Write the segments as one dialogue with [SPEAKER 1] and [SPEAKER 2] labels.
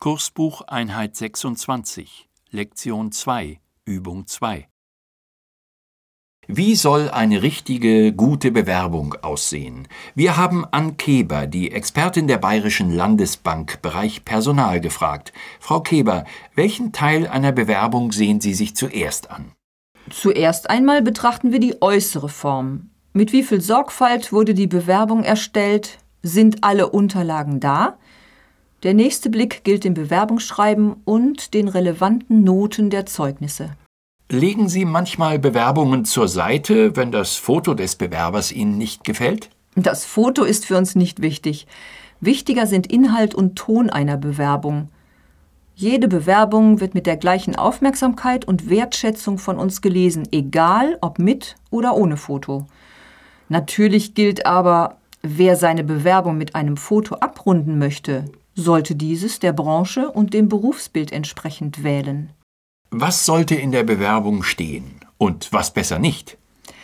[SPEAKER 1] Kursbuch Einheit 26, Lektion 2, Übung 2. Wie soll eine richtige, gute Bewerbung aussehen? Wir haben Ann Keber, die Expertin der Bayerischen Landesbank, Bereich Personal, gefragt. Frau Keber, welchen Teil einer Bewerbung sehen Sie sich zuerst an?
[SPEAKER 2] Zuerst einmal betrachten wir die äußere Form. Mit wie viel Sorgfalt wurde die Bewerbung erstellt? Sind alle Unterlagen da? Der nächste Blick gilt dem Bewerbungsschreiben und den relevanten Noten der Zeugnisse.
[SPEAKER 1] Legen Sie manchmal Bewerbungen zur Seite, wenn das Foto des Bewerbers Ihnen nicht gefällt?
[SPEAKER 2] Das Foto ist für uns nicht wichtig. Wichtiger sind Inhalt und Ton einer Bewerbung. Jede Bewerbung wird mit der gleichen Aufmerksamkeit und Wertschätzung von uns gelesen, egal ob mit oder ohne Foto. Natürlich gilt aber, wer seine Bewerbung mit einem Foto abrunden möchte, sollte dieses der Branche und dem Berufsbild entsprechend wählen.
[SPEAKER 1] Was sollte in der Bewerbung stehen und was besser nicht?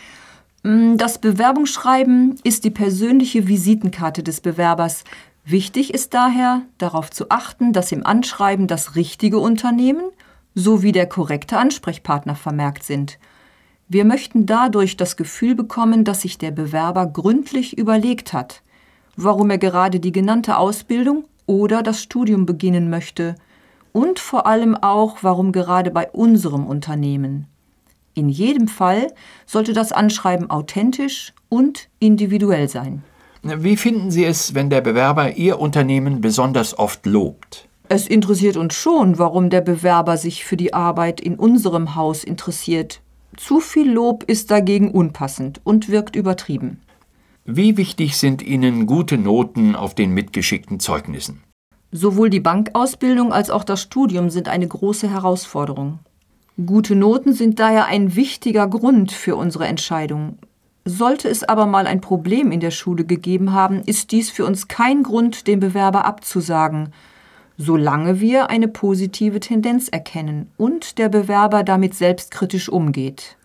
[SPEAKER 2] Das Bewerbungsschreiben ist die persönliche Visitenkarte des Bewerbers. Wichtig ist daher, darauf zu achten, dass im Anschreiben das richtige Unternehmen sowie der korrekte Ansprechpartner vermerkt sind. Wir möchten dadurch das Gefühl bekommen, dass sich der Bewerber gründlich überlegt hat, warum er gerade die genannte Ausbildung oder das Studium beginnen möchte und vor allem auch, warum gerade bei unserem Unternehmen. In jedem Fall sollte das Anschreiben authentisch und individuell sein.
[SPEAKER 1] Wie finden Sie es, wenn der Bewerber Ihr Unternehmen besonders oft lobt?
[SPEAKER 2] Es interessiert uns schon, warum der Bewerber sich für die Arbeit in unserem Haus interessiert. Zu viel Lob ist dagegen unpassend und wirkt übertrieben.
[SPEAKER 1] Wie wichtig sind Ihnen gute Noten auf den mitgeschickten Zeugnissen?
[SPEAKER 2] Sowohl die Bankausbildung als auch das Studium sind eine große Herausforderung. Gute Noten sind daher ein wichtiger Grund für unsere Entscheidung. Sollte es aber mal ein Problem in der Schule gegeben haben, ist dies für uns kein Grund, den Bewerber abzusagen, solange wir eine positive Tendenz erkennen und der Bewerber damit selbstkritisch umgeht.